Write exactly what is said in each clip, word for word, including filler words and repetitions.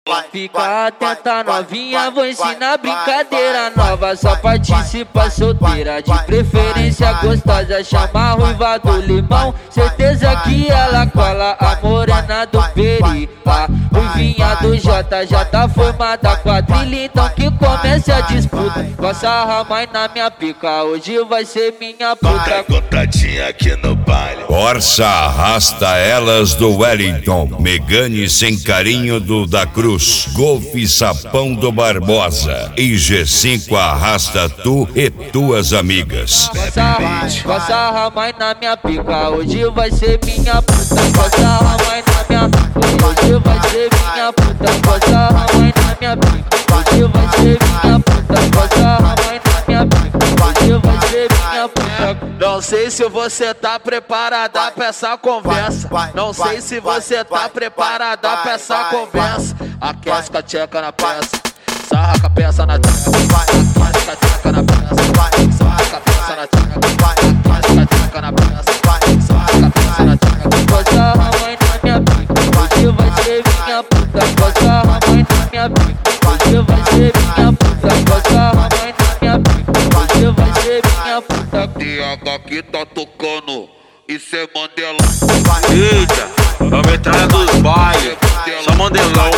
Fica atenta novinha, vou ensinar brincadeira nova. Só participa solteira, de preferência gostosa. Chama a ruiva do limão, certeza que ela cola. A morena do peri, a ruivinha do Jota. Já tá formada a quadrilha, então que comece a disputa. Coça a mãe na minha pica, hoje vai ser minha puta. Contadinha aqui no baile. Orça arrasta elas do Wellington, Megane sem carinho do da Cruz, Golf Sapão do Barbosa e G cinco arrasta tu e tuas amigas. Coça a mãe na minha pica, hoje vai ser minha puta. Coça a mãe na minha pica, hoje vai ser minha puta. Coça a mãe na minha pica, hoje vai ser minha puta. Coça a mãe na minha pica, hoje vai ser minha puta. Não sei se você tá preparada pra essa conversa. Não sei se você tá preparada pra essa conversa. Aquece com a tcheca na peça, sarra com a peça na tcheca. Aquece com a tcheca na peça, sarra com a peça na tcheca. Aquece com a tcheca na peça, sarra com a peça na tcheca. Coça a mãe na minha pica, hoje vai ser minha puta. Coça a mãe na minha pica, hoje vai ser minha puta. Coça a mãe na minha pica, hoje vai ser minha puta. D H que tá tocando, isso é Mandela. Eita, vamos entrar dos bailes, só Mandelão.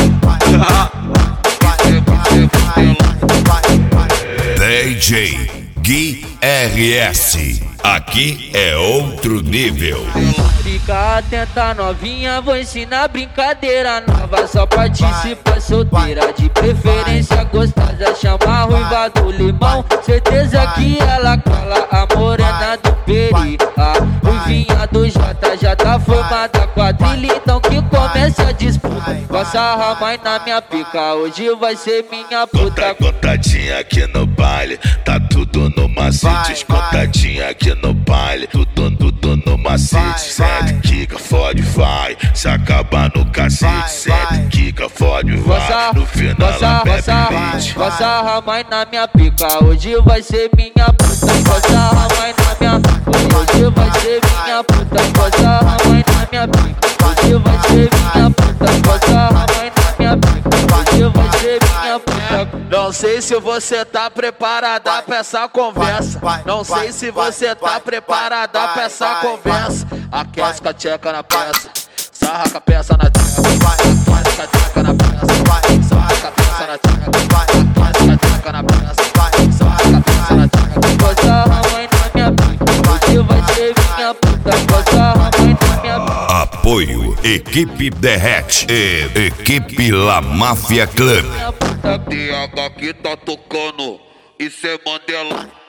D J Gui R S, aqui é outro nível. Fica atenta novinha, vou ensinar brincadeira nova. Só participa solteira, de preferência gostosa. Chama a ruiva do limão, certeza que ela cola. A morena do peri, a ruivinha do Jota. Já tá formada a quadrilha, então que comece a disputa. Coça a mãe na minha pica, hoje vai ser minha puta. Contadinha aqui no baile, tá tudo no macete. Contadinha aqui no baile, tudo, tudo no macete. Sete, quica, fode, vai. Se acabar no cacete, sete, quica, fode, vai. No final ela bebe leite. Coça a mãe na minha pica, hoje vai ser minha puta. Coça a mãe na minha pica, hoje vai ser minha puta. Coça a mãe na minha pica, hoje vai ser minha puta. Coça a mãe na minha pica, hoje vai ser minha puta. Não sei se você tá preparada pra essa conversa. Não sei se você tá preparada pra essa conversa. Aquece com a tcheca na peça, sarra com a peça na tcheca. Aquece com a tcheca na peça, sarra com a peça na tcheca. Aquece com a tcheca na peça, sarra com a peça na tcheca. Coça a mãe na minha pica, hoje vai ser minha puta. Coça a mãe na minha pica. Apoio Equipe Derrete e Equipe La Máfia Club. D H que tá tocando, isso é Mandela.